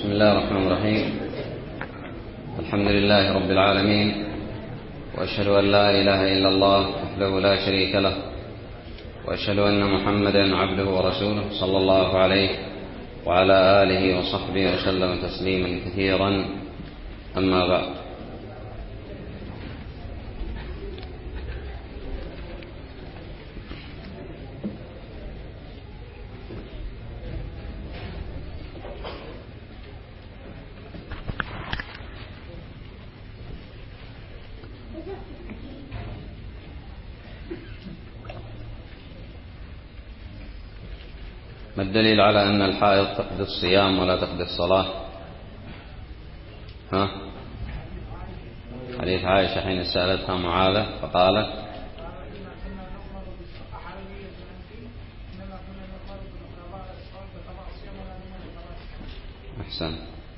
بسم الله الرحمن الرحيم. الحمد لله رب العالمين، وأشهد أن لا إله إلا الله وحده لا شريك له، وأشهد أن محمدا عبده ورسوله صلى الله عليه وعلى آله وصحبه وسلم تسليما كثيرا. أما بعد، ما الدليل على أن الحائض تقضي الصيام ولا تقضي الصلاة؟ حديث عائشة حين سألتها معاذة فقالت: أحسن.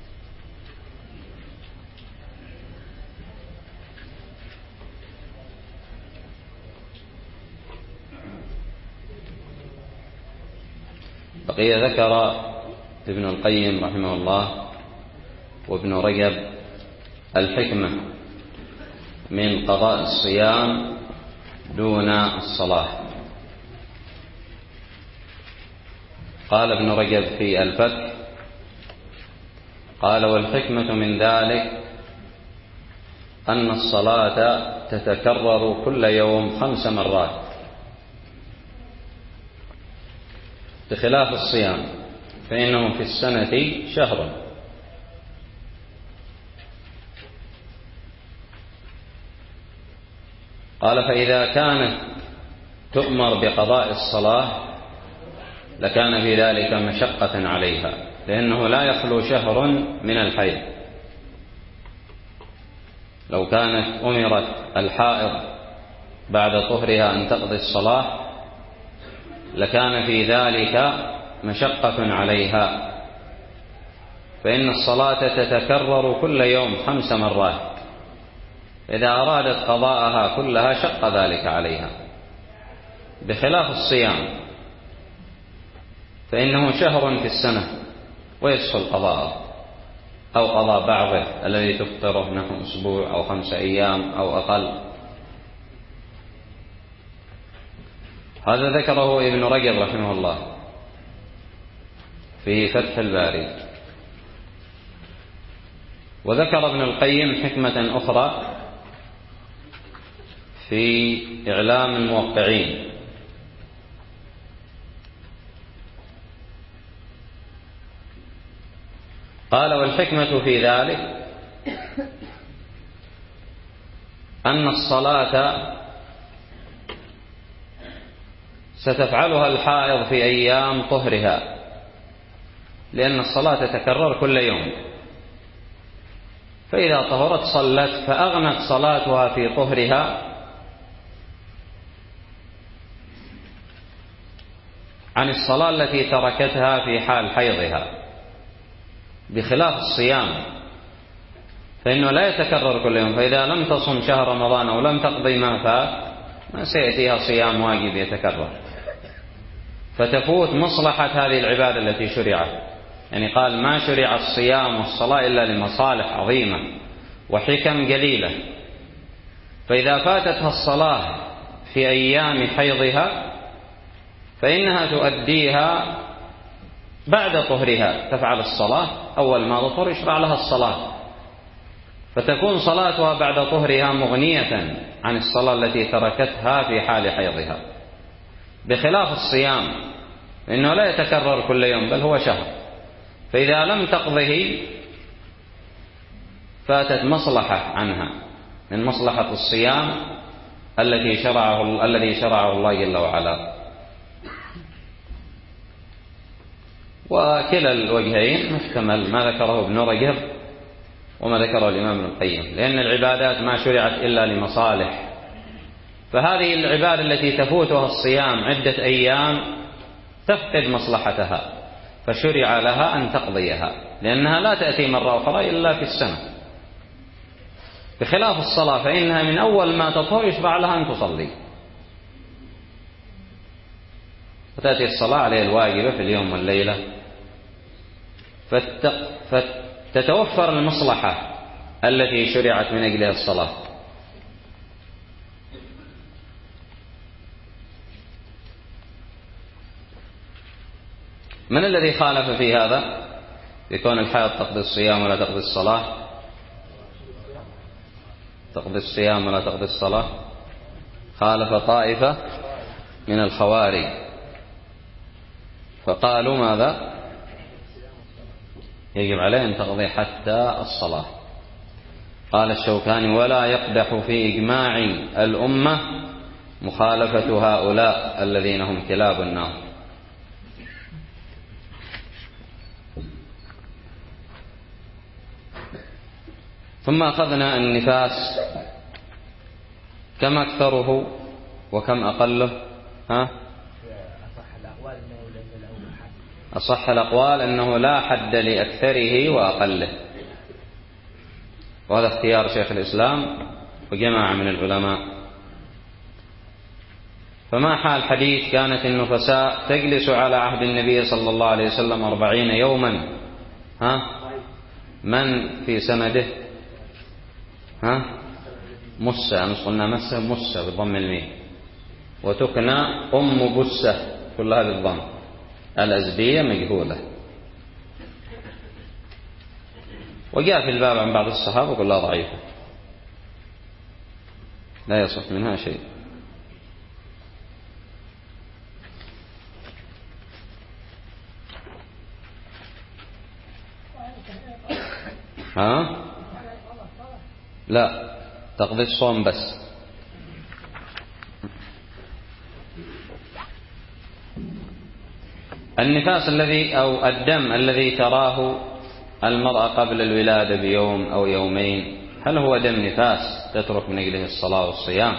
بقي ذكر ابن القيم رحمه الله وابن رجب الحكمة من قضاء الصيام دون الصلاة. قال ابن رجب في الفتح، قال: والحكمة من ذلك أن الصلاة تتكرر كل يوم 5 مرات، بخلاف الصيام فإنه في السنة شهر. قال: فإذا كانت تؤمر بقضاء الصلاة لكان في ذلك مشقة عليها، لأنه لا يخلو شهر من الحيض. لو كانت أمرت الحائض بعد طهرها أن تقضي الصلاة لكان في ذلك مشقة عليها، فإن الصلاة تتكرر كل يوم 5 مرات، إذا أرادت قضاءها كلها شق ذلك عليها، بخلاف الصيام فإنه شهر في السنة ويسهل قضاءه، أو قضاء بعضه الذي تفطره نحو أسبوع أو 5 أيام أو أقل. هذا ذكره ابن رجب رحمه الله في فتح الباري. وذكر ابن القيم حكمة أخرى في إعلام الموقعين، قال: والحكمة في ذلك أن الصلاة ستفعلها الحائض في أيام طهرها، لأن الصلاة تتكرر كل يوم، فإذا طهرت صلت، فأغنت صلاتها في طهرها عن الصلاة التي تركتها في حال حيضها، بخلاف الصيام فإنه لا يتكرر كل يوم، فإذا لم تصم شهر رمضان أو لم تقضي ما فات ما سيأتيها صيام واجب يتكرر، فتفوت مصلحة هذه العبادة التي شرعت. يعني قال: ما شرع الصيام والصلاة إلا لمصالح عظيمة وحكم قليلة، فإذا فاتتها الصلاة في أيام حيضها فإنها تؤديها بعد طهرها، تفعل الصلاة أول ما تطهر يشرع لها الصلاة، فتكون صلاتها بعد طهرها مغنية عن الصلاة التي تركتها في حال حيضها، بخلاف الصيام إنه لا يتكرر كل يوم بل هو شهر، فإذا لم تقضه فاتت مصلحة عنها من مصلحة الصيام الذي شرعه الله جل وعلا. وكلا الوجهين محتمل، ما ذكره ابن رجب وما ذكره الإمام ابن القيم، لأن العبادات ما شرعت إلا لمصالح، فهذه العبادة التي تفوتها الصيام عدة أيام تفقد مصلحتها، فشرع لها أن تقضيها، لأنها لا تأتي مرة أخرى إلا في السنة، بخلاف الصلاة فإنها من أول ما تطهر يشرع لها أن تصلي، وتأتي الصلاة عليه الواجبة في اليوم والليلة فتتوفر المصلحة التي شرعت من أجلها الصلاة. من الذي خالف في هذا يكون الحائض تقضي الصيام ولا تقضي الصلاة؟ تقضي الصيام ولا تقضي الصلاة. خالف طائفة من الخوارج فقالوا ماذا؟ يجب عليه أن تقضي حتى الصلاة. قال الشوكاني: ولا يقدح في إجماع الأمة مخالفة هؤلاء الذين هم كلاب النار. ثم أخذنا النفاس، كم أكثره وكم أقله؟ أصح الأقوال أنه لا حد لأكثره وأقله، وهذا اختيار شيخ الإسلام وجماعة من العلماء. فما حال حديث كانت النفساء تجلس على عهد النبي صلى الله عليه وسلم 40 يوما؟ من في سنده؟ مسة، أمس قلنا مسة بضم الميم، وتكنى أم بسة كلها بالضم، الأزدية مجهولة. وجاء في الباب عن بعض الصحابة كلها ضعيفة لا يصح منها شيء. لا، تقضي الصوم بس. النفاس الذي أو الدم الذي تراه المرأة قبل الولادة بيوم أو يومين، هل هو دم نفاس تترك من أجله الصلاة والصيام؟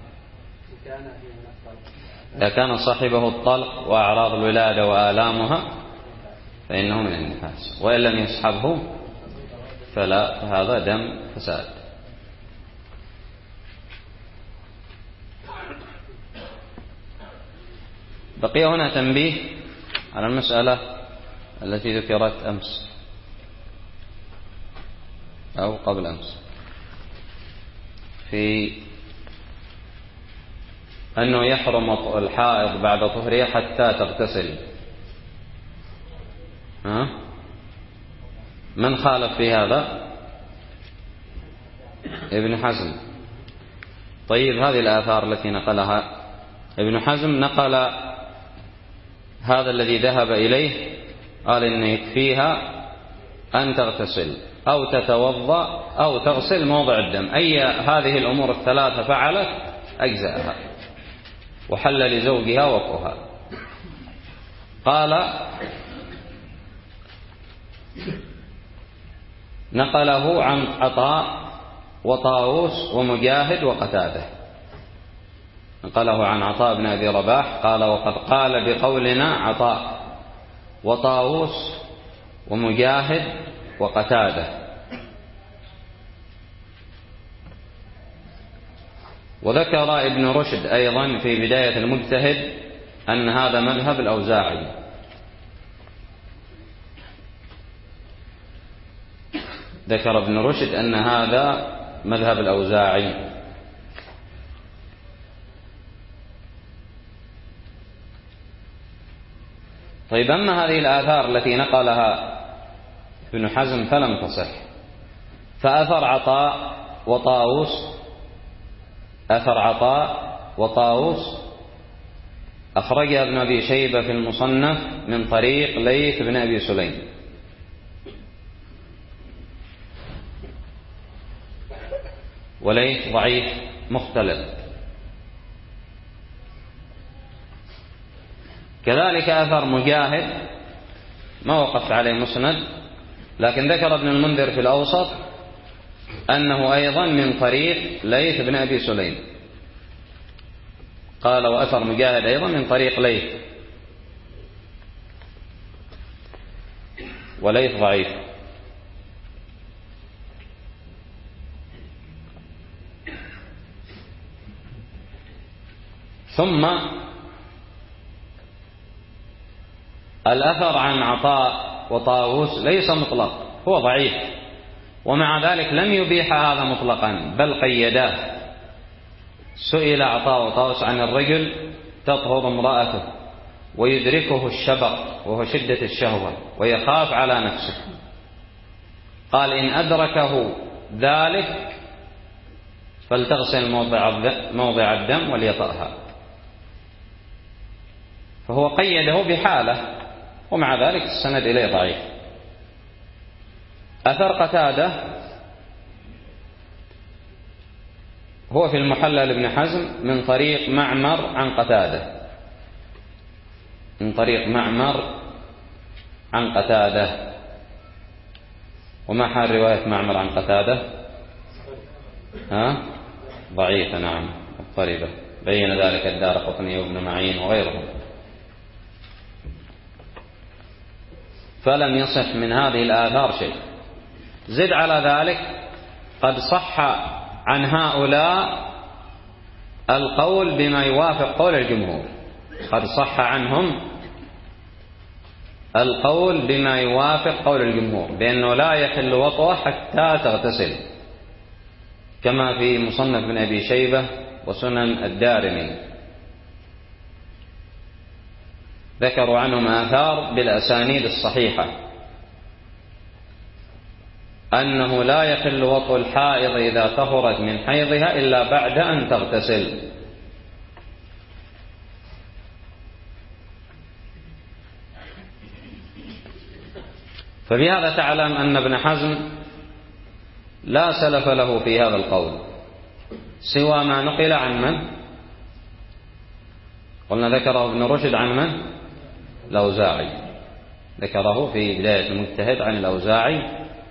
إذا كان صاحبه الطلق وأعراض الولادة وآلامها فإنه من النفاس، وإن لم يصحبه فلا، فهذا دم فساد. بقي هنا تنبيه على المسألة التي ذكرت أمس أو قبل أمس، في أنه يحرم الحائض بعد طهرها حتى تغتسل. من خالف في هذا؟ ابن حزم. طيب، هذه الآثار التي نقلها ابن حزم، نقل هذا الذي ذهب إليه، قال إن يكفيها أن تغتسل أو تتوضأ أو تغسل موضع الدم، أي هذه الأمور الثلاثة فعلت أجزاءها وحل لزوجها وقوها. قال نقله عن عطاء وطاووس ومجاهد وقتاده، نقله عن عطاء بن أبي رباح قال: وقد قال بقولنا عطاء وطاووس ومجاهد وقتاده. وذكر ابن رشد أيضا في بداية المجتهد أن هذا مذهب الأوزاعي. ذكر ابن رشد أن هذا مذهب الأوزاعي. طيب، أما هذه الآثار التي نقلها ابن حزم فلم تصح، فأثر عطاء وطاووس أخرجها ابن أبي شيبة في المصنف من طريق ليث بن أبي سليم، وليث ضعيف مختلف. كذلك أثر مجاهد ما وقفت عليه مسند، لكن ذكر ابن المنذر في الأوسط أنه أيضا من طريق ليث بن أبي سليم، قال: وأثر مجاهد أيضا من طريق ليث، وليث ضعيف. ثم الأثر عن عطاء وطاووس ليس مطلق، هو ضعيف، ومع ذلك لم يبيح هذا مطلقا بل قيداه. سئل عطاء وطاووس عن الرجل تطهر امرأته ويدركه الشبق وهو شدة الشهوة ويخاف على نفسه، قال إن أدركه ذلك فلتغسل موضع الدم وليطأها. فهو قيده بحالة، ومع ذلك السند إليه ضعيف. أثر قتادة هو في المحلى لابن حزم من طريق معمر عن قتادة، من طريق معمر عن قتادة. وما حال رواية معمر عن قتادة؟ ضعيفة، نعم، مضطربة، بين ذلك الدارقطني وابن معين وغيرهم. فلم يصح من هذه الآثار شيء. زد على ذلك قد صح عن هؤلاء القول بما يوافق قول الجمهور، قد صح عنهم القول بما يوافق قول الجمهور بأنه لا يحل وطئه حتى تغتسل، كما في مصنف بن أبي شيبة وسنن الدارمي. ذكروا عنهم آثار بالأسانيد الصحيحة أنه لا يحل وطء الحائض إذا طهرت من حيضها إلا بعد أن تغتسل. فبهذا تعلم أن ابن حزم لا سلف له في هذا القول سوى ما نقل عن من؟ قلنا ذكره ابن رشد عن من؟ الأوزاعي، ذكره في بداية المجتهد عن الأوزاعي،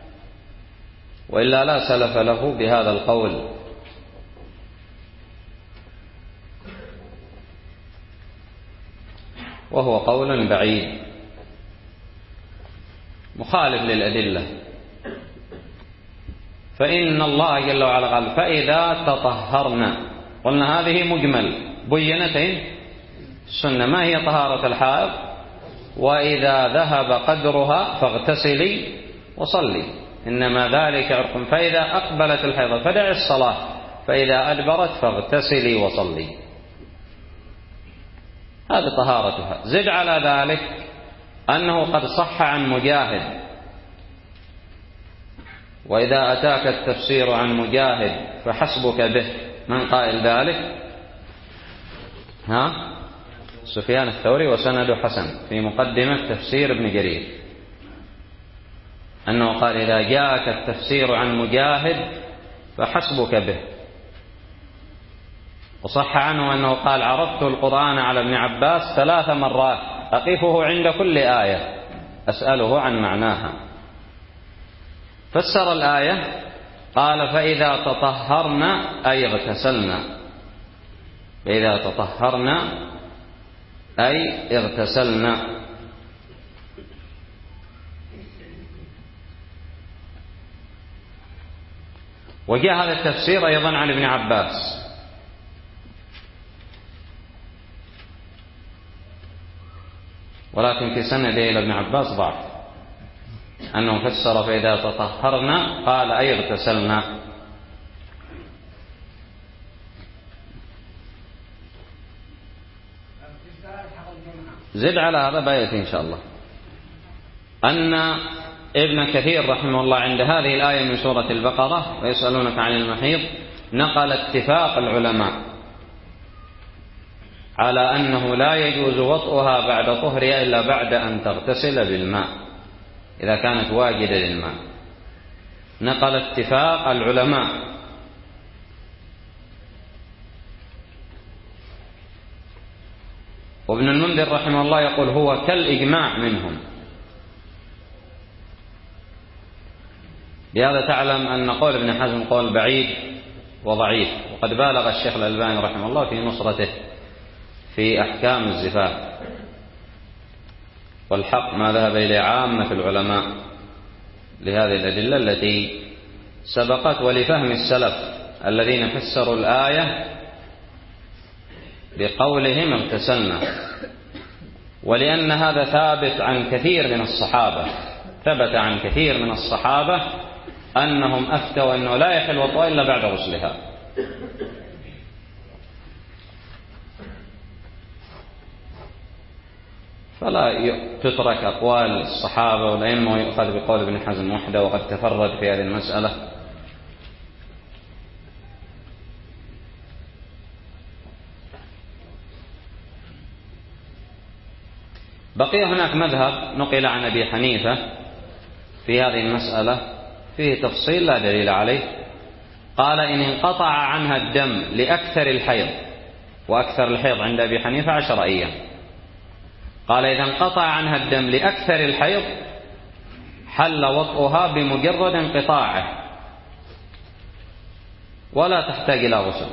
وإلا لا سلف له بهذا القول. وهو قول بعيد مخالف للأدلة. فإن الله جل وعلا قال فإذا تطهرنا، قلنا هذه مجمل بينتين السنة ما هي طهارة الحائض، وإذا ذهب قدرها فاغتسلي وصلي، إنما ذلك عرق، فإذا أقبلت الحيض فدع الصلاة، فإذا أدبرت فاغتسلي وصلي، هذه طهارتها. زد على ذلك أنه قد صح عن مجاهد، وإذا أتاك التفسير عن مجاهد فحسبك به. من قائل ذلك؟ سفيان الثوري، وسند حسن في مقدمة تفسير ابن جرير، أنه قال إذا جاءك التفسير عن مجاهد فحسبك به. وصح عنه أنه قال عرضت القرآن على ابن عباس 3 مرات أقفه عند كل آية أسأله عن معناها. فسر الآية قال فإذا تطهرنا أي اغتسلنا، فإذا تطهرنا أي اغتسلنا. وجاء هذا التفسير أيضا عن ابن عباس، ولكن في سنده إلى ابن عباس ضعف، أنه فسر فإذا تطهرنا قال أي اغتسلنا. زد على هذا بآية إن شاء الله أن ابن كثير رحمه الله عند هذه الآية من سورة البقرة ويسألونك عن المحيض نقل اتفاق العلماء على أنه لا يجوز وطئها بعد طهرها إلا بعد أن تغتسل بالماء إذا كانت واجدة للماء. نقل اتفاق العلماء. وابن المنذر رحمه الله يقول هو كالإجماع منهم. بهذا تعلم أن قول ابن حزم قول بعيد وضعيف، وقد بالغ الشيخ الألباني رحمه الله في نصرته في أحكام الزفاف، والحق ما ذهب إليه عامة العلماء لهذه الأدلة التي سبقت، ولفهم السلف الذين فسروا الآية بقولهم اغتسلنا، ولأن هذا ثابت عن كثير من الصحابة ثبت عن كثير من الصحابة أنهم أفتوا أنه لا يحل وطئها إلا بعد غسلها. فلا تترك أقوال الصحابة والأئمة ويؤخذ بقول ابن حزم وحده، وقد تفرد في هذه المسألة. بقي هناك مذهب نقل عن أبي حنيفة في هذه المسألة فيه تفصيل لا دليل عليه. قال إن انقطع عنها الدم لأكثر الحيض، وأكثر الحيض عند أبي حنيفة 10 أيام، قال إذا انقطع عنها الدم لأكثر الحيض حل وطئها بمجرد انقطاعه ولا تحتاج إلى غسل.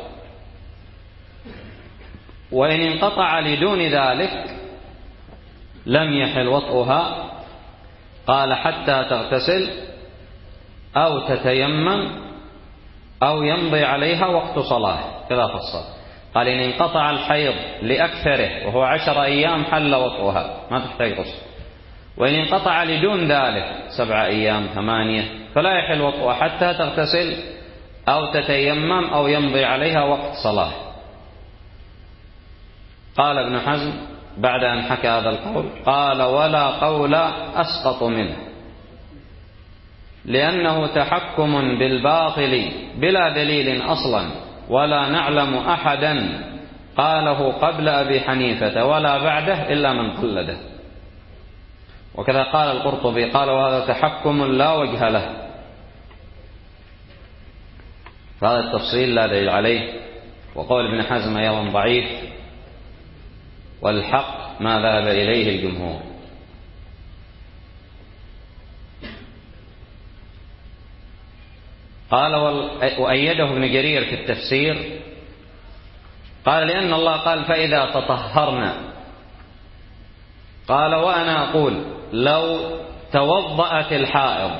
وإن انقطع لدون ذلك لم يحل وطئها، قال حتى تغتسل أو تتيمم أو يمضي عليها وقت صلاة، كذا فصل. قال إن انقطع الحيض لأكثره وهو 10 أيام حل وطئها ما تحتاج غسل، وإن انقطع لدون ذلك 7 أيام 8 فلا يحل وطئها حتى تغتسل أو تتيمم أو يمضي عليها وقت صلاة. قال ابن حزم بعد أن حكى هذا القول، قال ولا قول أسقط منه، لأنه تحكم بالباطل بلا دليل أصلا، ولا نعلم أحدا قاله قبل أبي حنيفة ولا بعده إلا من قلده. وكذا قال القرطبي قال وهذا تحكم لا وجه له. فهذا التفصيل لا دليل عليه، وقول ابن حزم أيضا ضعيف، والحق ما ذهب إليه الجمهور. قال وأيده ابن جرير في التفسير، قال لأن الله قال فإذا تطهرنا. قال وأنا أقول لو توضأت الحائض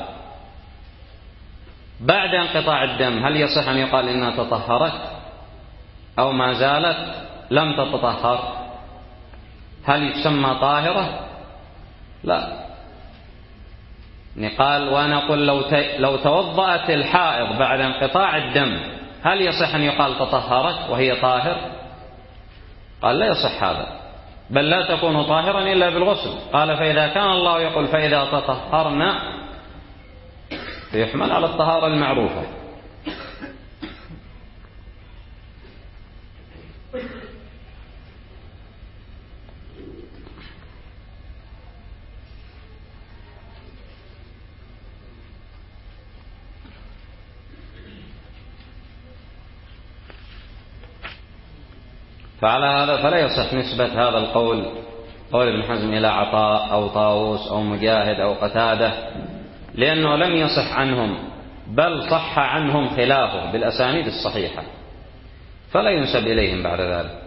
بعد انقطاع الدم هل يصح أن يقال إنها تطهرت أو ما زالت لم تتطهر؟ هل يسمى طاهرة؟ لا. قال وأنا أقول لو توضأت الحائض بعد انقطاع الدم هل يصح أن يقال تطهرت وهي طاهر؟ قال لا يصح هذا، بل لا تكون طاهرا إلا بالغسل. قال فإذا كان الله يقول فإذا تطهرنا فيحمل على الطهارة المعروفة. فعلى هذا فلا يصح نسبة هذا القول قول ابن حزم إلى عطاء أو طاووس أو مجاهد أو قتادة، لأنه لم يصح عنهم، بل صح عنهم خلافه بالأسانيد الصحيحة، فلا ينسب إليهم بعد ذلك.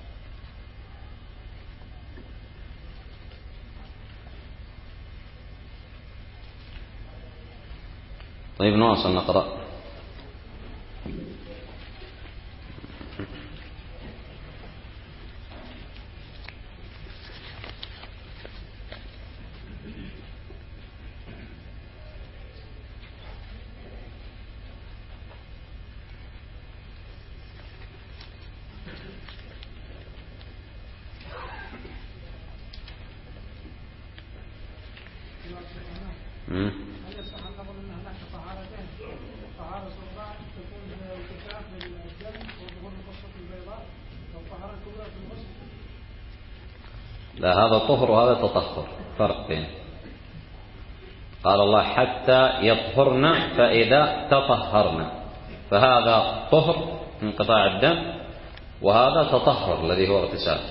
طيب نواصل نقرأ. لا، هذا طهر وهذا تطهر، فرق بين. قال الله حتى يطهرن فإذا تطهرن، فهذا طهر انقطاع الدم، وهذا تطهر الذي هو اغتسال.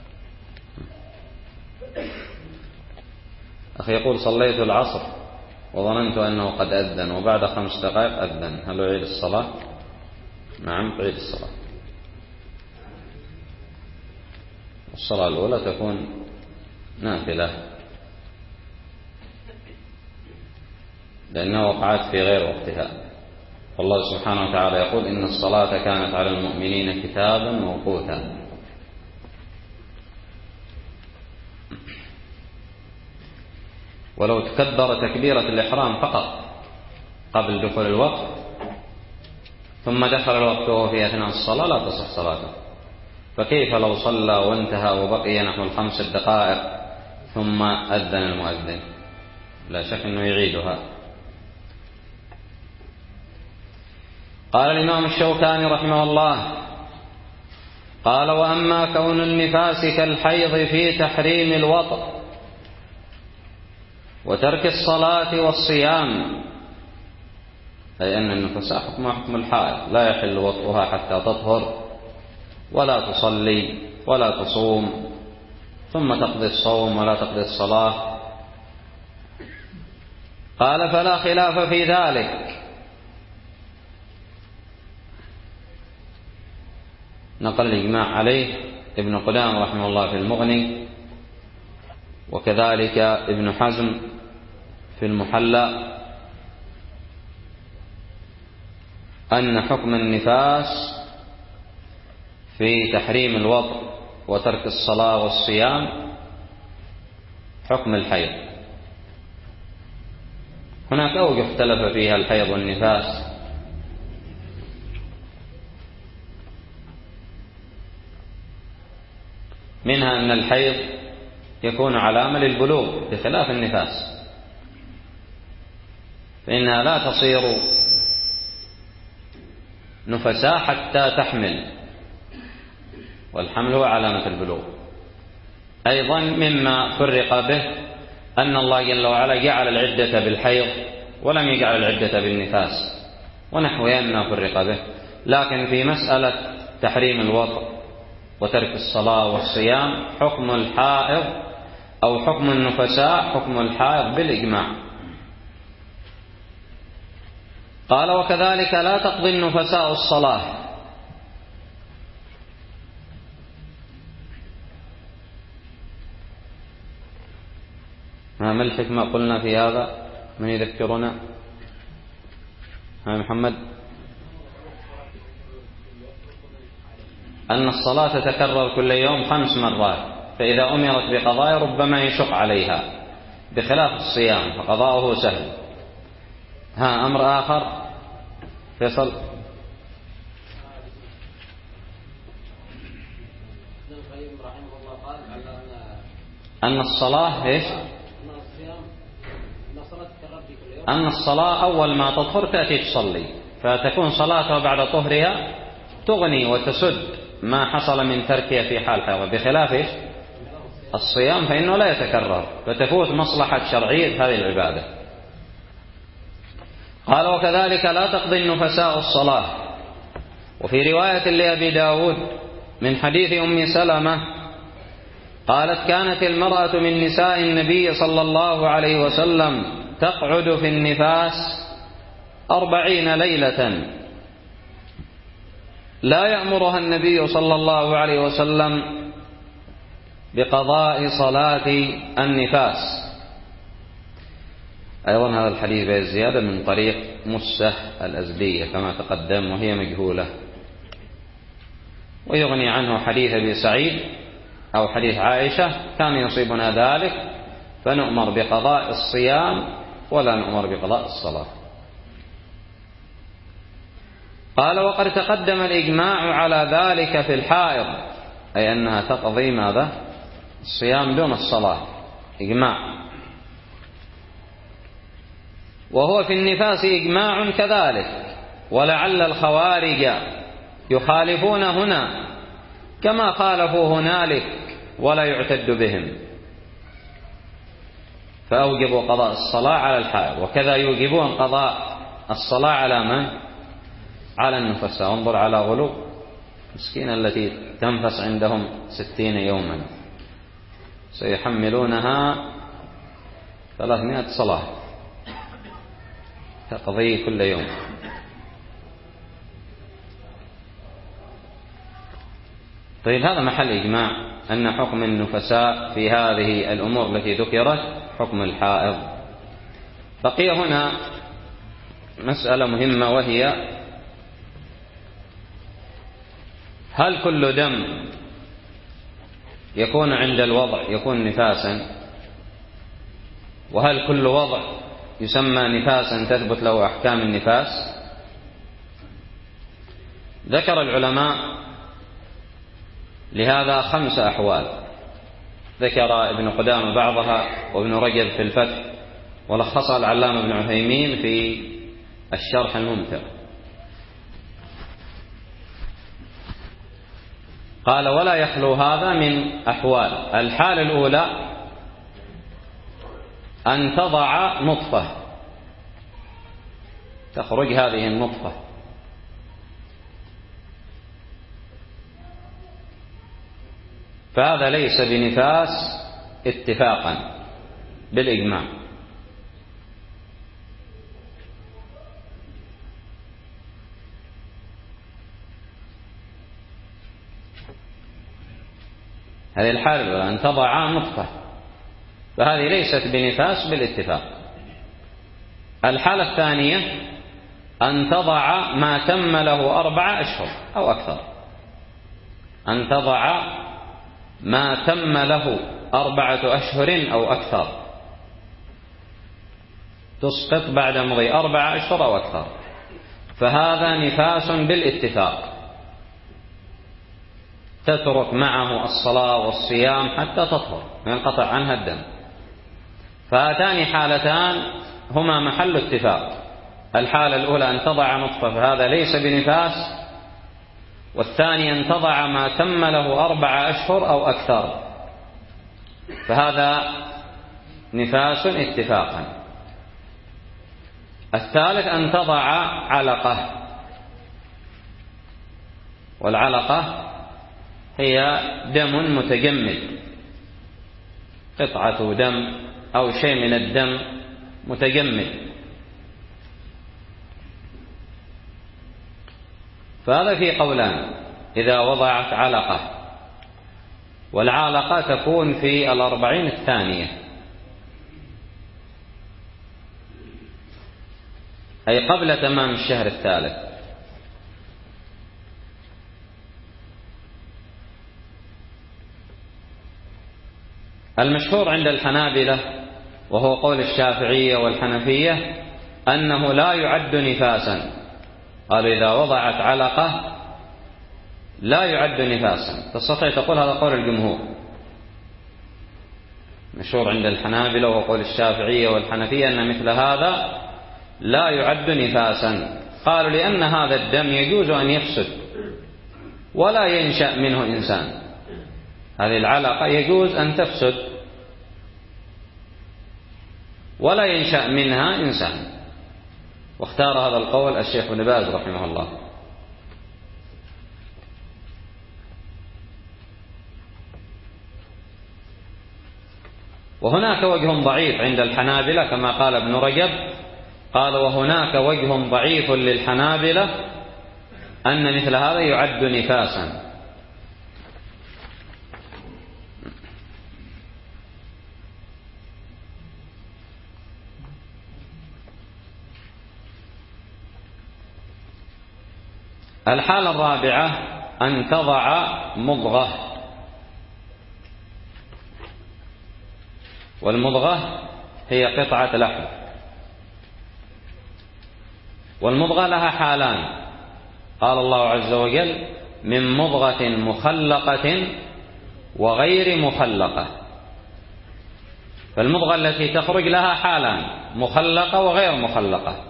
أخي يقول صليت العصر وظننت أنه قد أذن وبعد 5 دقائق أذن، هل أعيد الصلاة؟ نعم أعيد الصلاة. الصلاة الأولى تكون نافلة لأنها وقعت في غير وقتها، والله سبحانه وتعالى يقول إن الصلاة كانت على المؤمنين كتابا موقوتا. ولو تكبر تكبيرة الإحرام فقط قبل دخول الوقت ثم دخل الوقت وهو في أثناء الصلاة لا تصح صلاته، فكيف لو صلى وانتهى وبقي نحو 5 دقائق ثم أذن المؤذن؟ لا شك أنه يعيدها. قال الإمام الشوكاني رحمه الله: قال: وأما كون النفاس كالحيض في تحريم الوطء وترك الصلاة والصيام، أي أن النفساء حكم الحائض، لا يحل وطئها حتى تطهر ولا تصلي ولا تصوم ثم تقضي الصوم ولا تقضي الصلاة. قال: فلا خلاف في ذلك. نقل الإجماع عليه ابن قدامة رحمه الله في المغني، وكذلك ابن حزم في المحلى، أن حكم النفاس في تحريم الوطء وترك الصلاة والصيام حكم الحيض. هناك أوجه اختلف فيها الحيض والنفاس، منها أن الحيض يكون علامة للبلوغ بخلاف النفاس، فإنها لا تصير نفساء حتى تحمل، والحمل هو علامة البلوغ. أيضا مما فرق به أن الله جل وعلا جعل العدة بالحيض ولم يجعل العدة بالنفاس، ونحوها مما فرق به. لكن في مسألة تحريم الوطء وترك الصلاة والصيام حكم الحائض أو حكم النفساء حكم الحائض بالإجماع. قال: وكذلك لا تقضي النفساء الصلاة. ما الحكمة قلنا في هذا؟ من يذكرنا؟ محمد. أن الصلاة تتكرر كل يوم 5 مرات، فإذا أمرت بقضاء ربما يشق عليها، بخلاف الصيام فقضاؤه سهل. أمر آخر فيصل. أن الصلاة إيش؟ أن الصلاة أول ما تطهر تأتي تصلي، فتكون صلاتها بعد طهرها تغني وتسد ما حصل من تركها في حال حيض، بخلاف إيش؟ الصيام فإنه لا يتكرر، فتفوت مصلحة شرعية هذه العبادة. قال: وكذلك لا تقضي النفساء الصلاة. وفي رواية لأبي داود من حديث أم سلمة قالت: كانت المرأة من نساء النبي صلى الله عليه وسلم تقعد في النفاس 40 ليلة لا يأمرها النبي صلى الله عليه وسلم بقضاء صلاة النفاس. أيضا هذا الحديث بزيادة من طريق مسة الأزدية كما تقدم، وهي مجهولة. ويغني عنه حديث أبي سعيد أو حديث عائشة: كان يصيبنا ذلك فنؤمر بقضاء الصيام ولا نؤمر بقضاء الصلاة. قال: وقد تقدم الإجماع على ذلك في الحائض، أي أنها تقضي ماذا؟ الصيام دون الصلاة، إجماع. وهو في النفاس إجماع كذلك، ولعل الخوارج يخالفون هنا كما خالفوا هنالك ولا يعتد بهم، فأوجبوا قضاء الصلاة على الحائض، وكذا يوجبون قضاء الصلاة على من؟ على النفساء. انظر على غلو مسكينة التي تنفس عندهم 60 يوما، سيحملونها 300 صلاة تقضي كل يوم. طيب، هذا محل إجماع أن حكم النفساء في هذه الأمور التي ذكرت حكم الحائض. بقي هنا مسألة مهمة، وهي: هل كل دم يكون عند الوضع يكون نفاسا؟ وهل كل وضع يسمى نفاسا تثبت له أحكام النفاس؟ ذكر العلماء لهذا 5 أحوال، ذكر ابن قدامة بعضها وابن رجب في الفتح، ولخصها العلامة ابن عثيمين في الشرح الممتع. قال: ولا يخلو هذا من أحوال. الحالة الأولى أن تضع نطفة، تخرج هذه النطفة، فهذا ليس بنفاس اتفاقا بالإجماع. هذه الحالة الأولى أن تضع نطفة، فهذه ليست بنفاس بالاتفاق. الحالة الثانية أن تضع ما تم له 4 أشهر أو أكثر، أن تضع ما تم له 4 أشهر أو أكثر، تسقط بعد مضي 4 أشهر أو أكثر، فهذا نفاس بالاتفاق، تترك معه الصلاة والصيام حتى تطهر وينقطع عنها الدم. فهاتان حالتان هما محل اتفاق. الحالة الأولى أن تضع نطفة، فهذا ليس بنفاس، والثاني أن تضع ما تم له 4 أشهر أو أكثر، فهذا نفاس اتفاقا. الثالث أن تضع علقة، والعلقة هي دم متجمد، قطعة دم أو شيء من الدم متجمد، فهذا في قولان إذا وضعت علقة، والعلقة تكون في 40 الثانية، أي قبل تمام الشهر الثالث. المشهور عند الحنابلة وهو قول الشافعية والحنفية أنه لا يعد نفاسا، قالوا إذا وضعت علقة لا يعد نفاسا. تستطيع تقول هذا قول الجمهور، مشهور عند الحنابلة وقول الشافعية والحنفية أن مثل هذا لا يعد نفاسا. قالوا لأن هذا الدم يجوز أن يفسد ولا ينشأ منه إنسان، هذه العلقة يجوز أن تفسد ولا ينشأ منها إنسان، واختار هذا القول الشيخ ابن باز رحمه الله. وهناك وجه ضعيف عند الحنابلة كما قال ابن رجب، قال: وهناك وجه ضعيف للحنابلة أن مثل هذا يعد نفاسا. الحالة الرابعة أن تضع مضغة، والمضغة هي قطعة لحم، والمضغة لها حالان، قال الله عز وجل: من مضغة مخلقة وغير مخلقة. فالمضغة التي تخرج لها حالان، مخلقة وغير مخلقة.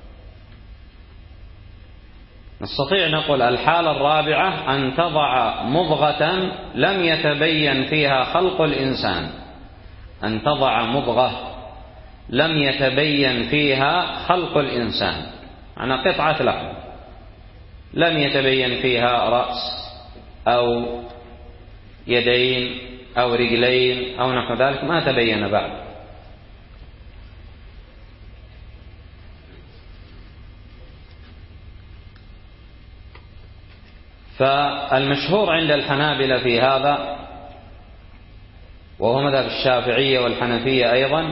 نستطيع نقول الحالة الرابعة أن تضع مضغة لم يتبين فيها خلق الإنسان، أن تضع مضغة لم يتبين فيها خلق الإنسان، يعني قطعة لحم لم يتبين فيها رأس أو يدين أو رجلين أو نحو ذلك، ما تبين بعد. فالمشهور عند الحنابلة في هذا، وهو مذهب الشافعية والحنفية أيضا،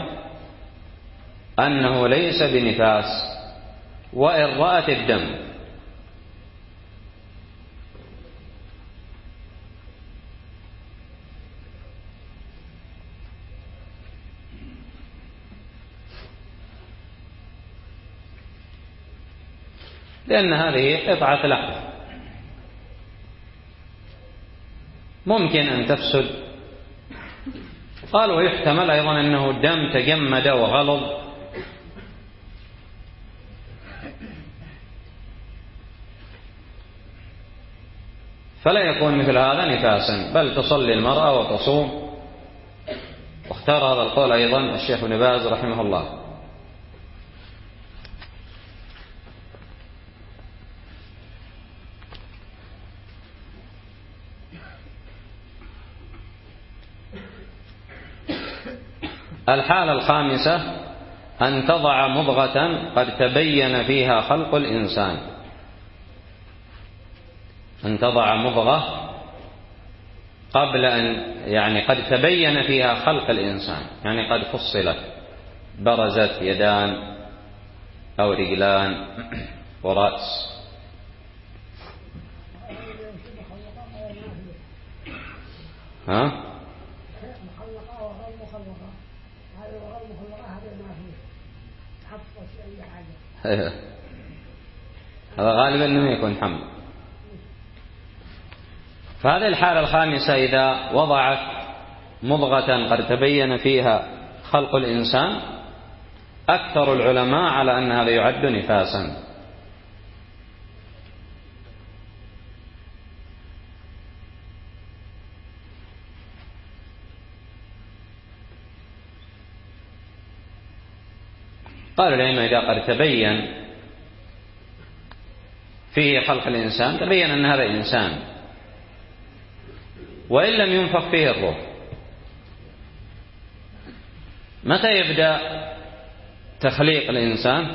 أنه ليس بنفاس وإن رأت الدم. لأن هذه قطعة لحم ممكن أن تفسد. قال ويحتمل أيضا أنه دم تجمد وغلظ، فلا يكون مثل هذا نفاسا، بل تصلي المرأة وتصوم. واختار هذا القول أيضا الشيخ ابن باز رحمه الله. الحالة الخامسة أن تضع مضغة قد تبين فيها خلق الإنسان. أن تضع مضغة قبل أن قد تبين فيها خلق الإنسان، يعني قد فصلت، برزت يدان أو رجلان ورأس. ها؟ هذا غالبا أنه يكون حمل. فهذه الحالة الخامسة إذا وضعت مضغة قد تبين فيها خلق الإنسان، أكثر العلماء على أن هذا يعد نفاسا. قالوا لأنه إذا قد تبين فيه خلق الإنسان تبين أن هذا إنسان، وإن لم ينفخ فيه الروح. متى يبدأ تخليق الإنسان؟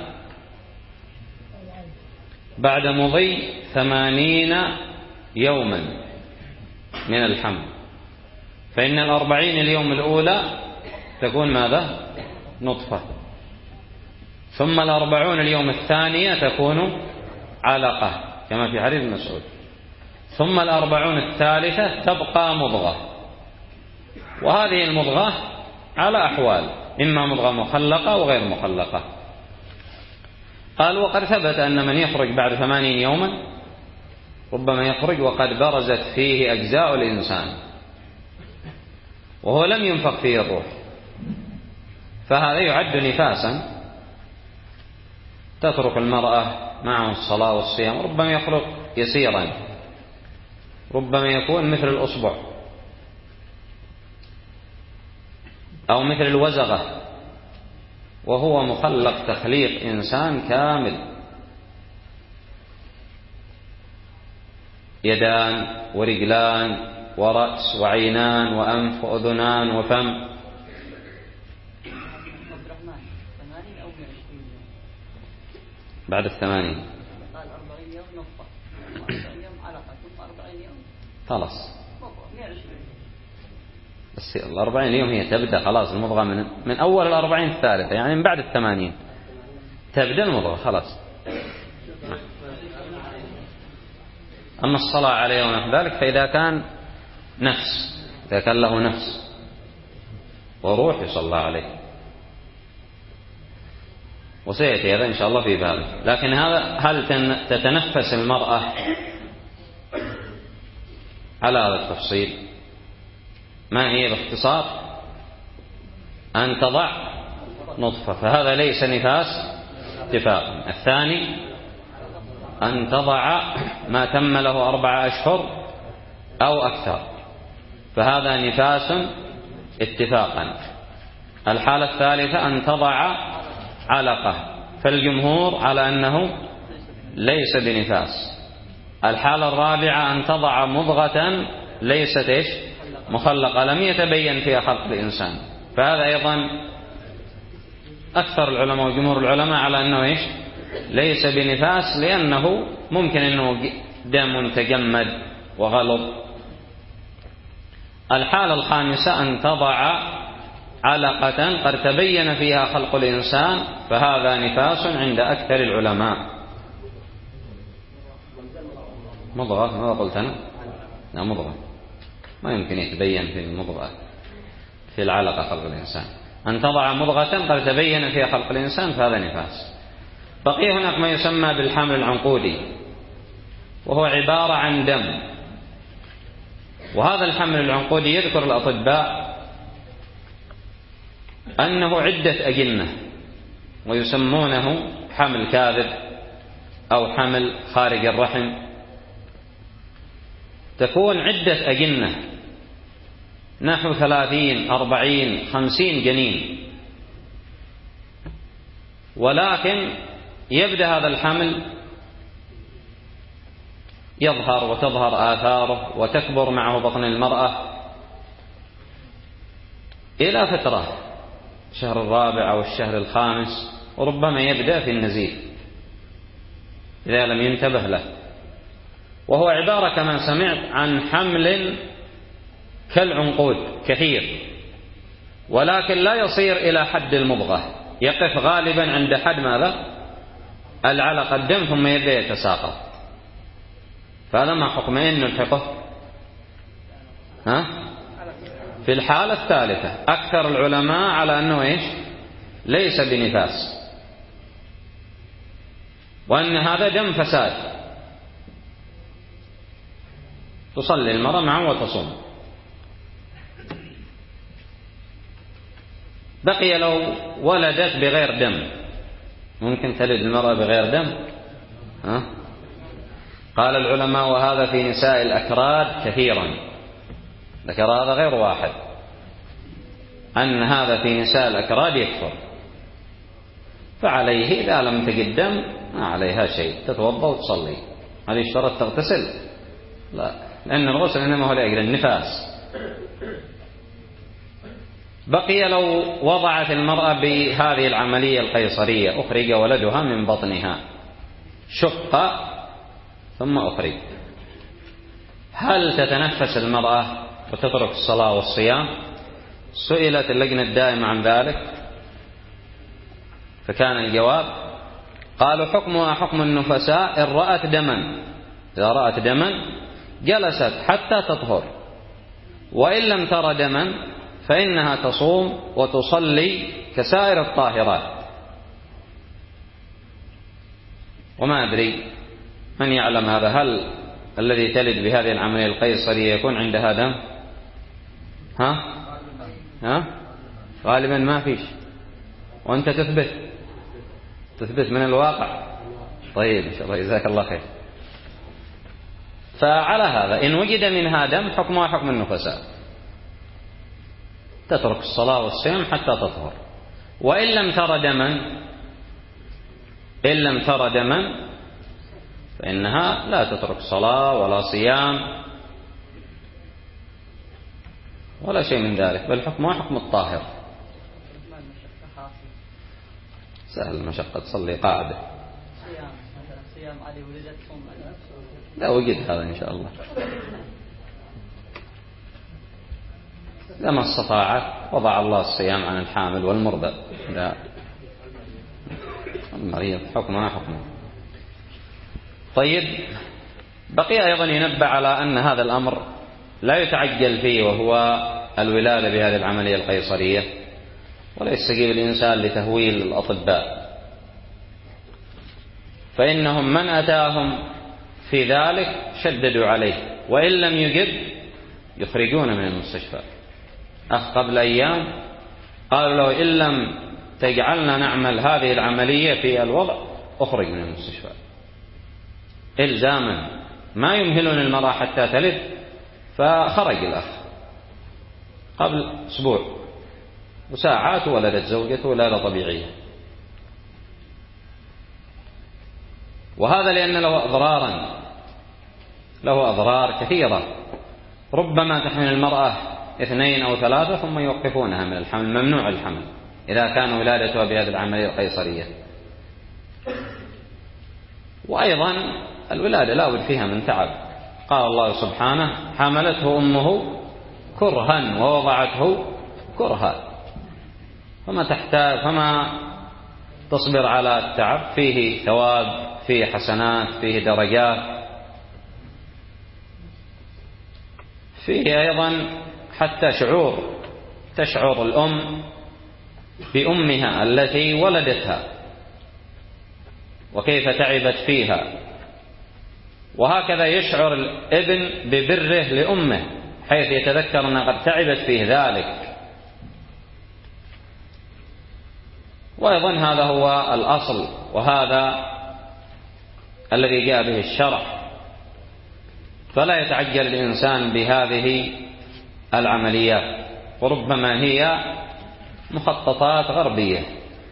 بعد مضي 80 يوما من الحمل، فإن 40 اليوم الأولى تكون ماذا؟ نطفة، ثم 40 اليوم الثانية تكون علقة كما في حديث مسعود، ثم 40 الثالثة تبقى مضغة. وهذه المضغة على أحوال، إما مضغة مخلقة وغير مخلقة. قال وقد ثبت أن من يخرج بعد 80 يوما ربما يخرج وقد برزت فيه أجزاء الإنسان وهو لم ينفخ فيه الروح، فهذا يعد نفاسا. تترك المرأة معه الصلاة والصيام، ربما يخرج يسيرا، ربما يكون مثل الأصبع أو مثل الوزغة، وهو مخلق تخليق إنسان كامل، يدان ورجلان ورأس وعينان وأنف وأذنان وفم. بعد 80 قال 40 يوم نطفة، 40 يوم علقة، ثم 40 يوم خلاص. بس 40 يوم هي تبدأ خلاص المضغة من أول 40 الثالثة، يعني من بعد 80 تبدأ المضغة خلاص. أما الصلاة عليه ونحو ذلك فإذا كان نفس، إذا كان له نفس وروح يصلى عليه، وسيأتي هذا إن شاء الله في بابه. لكن هل تتنفس المرأة على هذا التفصيل؟ ما هي باختصار؟ أن تضع نطفة، فهذا ليس نفاس اتفاقا. الثاني أن تضع ما تم له 4 أشهر أو أكثر، فهذا نفاس اتفاقا. الحالة الثالثة أن تضع علقة، فالجمهور على أنه ليس بنفاس. الحالة الرابعة أن تضع مضغة ليست مخلقة، لم يتبين فيها خلق الإنسان، فهذا أيضا أكثر العلماء وجمهور العلماء على أنه ليس بنفاس، لأنه ممكن أنه دم تجمد وغلظ. الحالة الخامسة أن تضع علقة قد تبين فيها خلق الإنسان، فهذا نفاس عند أكثر العلماء. مضغة ماذا قلت أنا؟ لا، مضغة ما يمكن يتبين في المضغة في العلقة خلق الإنسان. أن تضع مضغة قد تبين فيها خلق الإنسان فهذا نفاس. بقي هناك ما يسمى بالحمل العنقودي، وهو عبارة عن دم. وهذا الحمل العنقودي يذكر الأطباء أنه عدة أجنة، ويسمونه حمل كاذب أو حمل خارج الرحم. تكون عدة أجنة نحو 30 40 50 جنين، ولكن يبدأ هذا الحمل يظهر وتظهر آثاره وتكبر معه بطن المرأة إلى فترة الشهر الرابع أو الشهر الخامس، وربما يبدأ في النزيف إذا لم ينتبه له. وهو عبارة كما سمعت عن حمل كالعنقود كثير، ولكن لا يصير إلى حد المضغة، يقف غالبا عند حد ماذا؟ العلقة الدم، ثم يبدأ يتساقط. فهذا ما حكم إن نلحقه في الحالة الثالثة. أكثر العلماء على أنه إيش؟ ليس بنفاس، وأن هذا دم فساد، تصلي المرأة معه وتصوم. بقي لو ولدت بغير دم، ممكن تلد المرأة بغير دم؟ قال العلماء وهذا في نساء الأكراد كثيرا، ذكر هذا غير واحد، أن هذا في نساء الأكراد يكثر. فعليه إذا لم تجد دم ما عليها شيء، تتوضأ وتصلي. هل يشترط تغتسل؟ لا، لأن الغسل إنما هو لأجل النفاس. بقي لو وضعت المرأة بهذه العملية القيصرية، أخرج ولدها من بطنها، شق ثم أخرج، هل تتنفس المرأة وتترك الصلاة والصيام؟ سئلت اللجنة الدائمة عن ذلك، فكان الجواب قالوا حكمها حكم النفساء إن رأت دما. إذا رأت دما جلست حتى تطهر، وإن لم تر دما فإنها تصوم وتصلي كسائر الطاهرات. وما أدري من يعلم هذا، هل الذي تلد بهذه العملية القيصرية يكون عندها دم؟ غالبا ما فيش، وأنت تثبت من الواقع. طيب إن شاء الله، جزاك الله خير. فعلى هذا إن وجد منها دم حكمها حكم النفساء، تترك الصلاة والصيام حتى تطهر. وإن لم تر دما فإنها لا تترك صلاة ولا صيام ولا شيء من ذلك، بل حكمها حكم الطاهر. سهل المشقة، تصلي قاعدة. صيام علي ولدت صوم على لا وجد هذا إن شاء الله. لما استطاعت وضع الله الصيام عن الحامل والمرضع، لا المريض حكمها حكمه. طيب، بقي أيضا ينبه على أن هذا الأمر لا يتعجل فيه، وهو الولادة بهذه العملية القيصرية، ولا يستجيب الإنسان لتهويل الأطباء، فإنهم من أتاهم في ذلك شددوا عليه، وإن لم يجب يخرجون من المستشفى. قبل أيام قالوا له إن لم تجعلنا نعمل هذه العملية في الوضع أخرج من المستشفى إلزاما، ما يمهلون المرأة حتى تلد. فخرج الأخ قبل أسبوع وساعات ولدت زوجته ولادة طبيعية. وهذا لأن له أضرار كثيرة، ربما تحمل المرأة 2 أو 3 ثم يوقفونها من الحمل، ممنوع الحمل إذا كان ولادتها بهذه العملية القيصرية. وأيضا الولادة لا بد فيها من تعب، قال الله سبحانه حملته أمه كرها ووضعته كرها، فما تصبر على التعب، فيه ثواب، فيه حسنات، فيه درجات، فيه أيضا حتى تشعر الأم بأمها التي ولدتها، وكيف تعبت فيها. وهكذا يشعر الابن ببره لأمه حيث يتذكر أنها قد تعبت فيه ذلك. وأيضا هذا هو الأصل، وهذا الذي جاء به الشرع. فلا يتعجل الإنسان بهذه العمليات، وربما هي مخططات غربية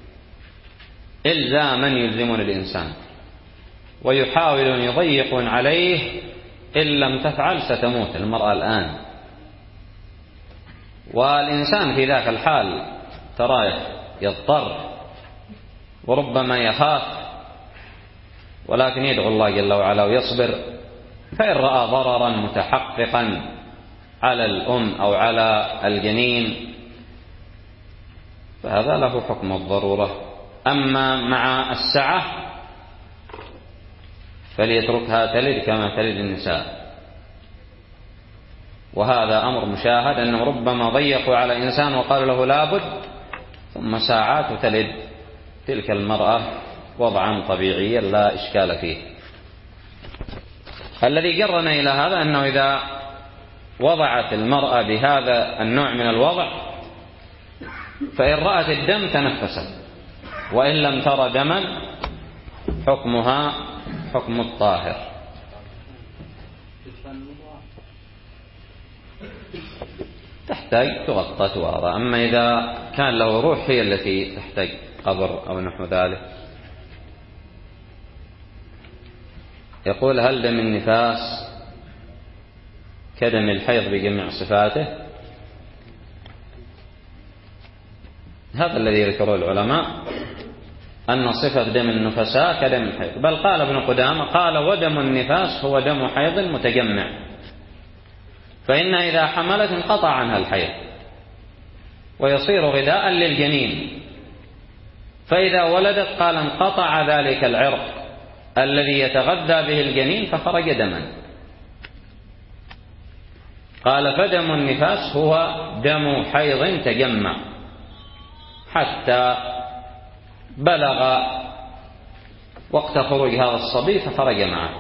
إلزاما يلزمون الإنسان، ويحاولون يضيقون عليه إن لم تفعل ستموت المرأة الآن. والإنسان في ذاك الحال ترى يضطر وربما يخاف، ولكن يدعو الله جل وعلا ويصبر. فإن رأى ضررا متحققا على الأم أو على الجنين فهذا له حكم الضرورة. أما مع السعة فليتركها تلد كما تلد النساء. وهذا أمر مشاهد، أنه ربما ضيقوا على إنسان وقالوا له لابد، ثم ساعات تلد تلك المرأة وضعا طبيعيا لا إشكال فيه. الذي جرنا إلى هذا أنه إذا وضعت المرأة بهذا النوع من الوضع فإن رأت الدم تنفست، وإن لم ترى دما حكمها حكم الطاهر. تحتاج تغطى توارى. أما إذا كان له روح هي التي تحتاج قبر أو نحو ذلك. يقول: هل دم النفاس كدم الحيض بجميع صفاته؟ هذا الذي ذكره العلماء، أن صفة دم النفساء كدم الحيض. بل قال ابن قدامة قال: ودم النفاس هو دم حيض متجمع، فإن إذا حملت انقطع عنها الحيض ويصير غذاء للجنين، فإذا ولدت قال انقطع ذلك العرق الذي يتغذى به الجنين فخرج دما. قال: فدم النفاس هو دم حيض تجمع حتى بلغ وقت خروج هذا الصبي فخرج معه.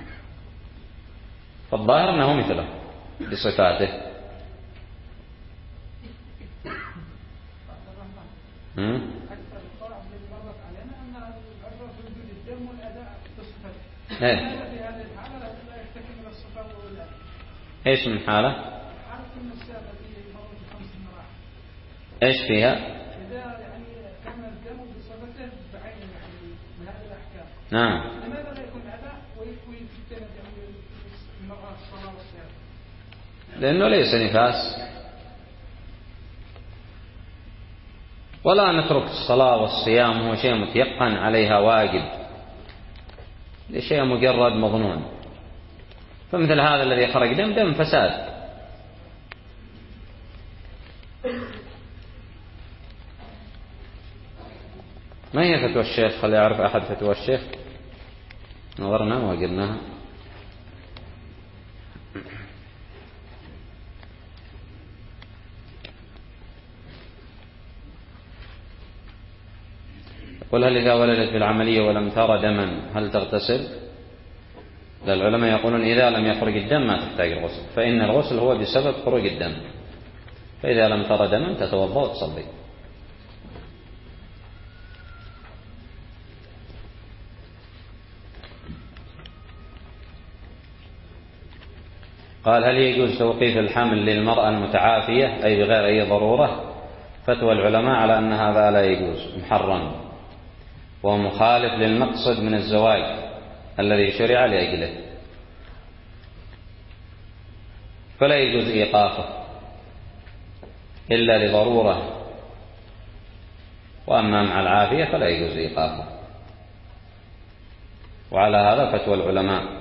فالظاهر أنه مثله بصفاته. ايش من حالة؟ ايش فيها؟ نعم. لماذا لا يكون عداء ويكون المرأة الصلاة والصيام؟ لأنه ليس نفاس، ولا نترك الصلاة والصيام هو شيء متيقن عليها واجب، لشيء مجرد مظنون. فمثل هذا الذي خرج دم فساد. ما هي فتوى الشيخ؟ خلي يعرف أحد فتوى الشيخ. نظرنا ووجدناها. قل: هل إذا ولدت بالعملية ولم ترى دما هل تغتسل؟ العلماء يقولون إذا لم يخرج الدم ما تحتاج الغسل، فإن الغسل هو بسبب خروج الدم. فإذا لم ترى دما تتوضأ وتصلي. قال: هل يجوز توقيف الحمل للمرأة المتعافية أي بغير أي ضرورة؟ فتوى العلماء على أن هذا لا يجوز، محرم، وهو مخالف للمقصد من الزواج الذي شرع لأجله، فلا يجوز إيقافه إلا لضرورة. وأما مع العافية فلا يجوز إيقافه. وعلى هذا فتوى العلماء.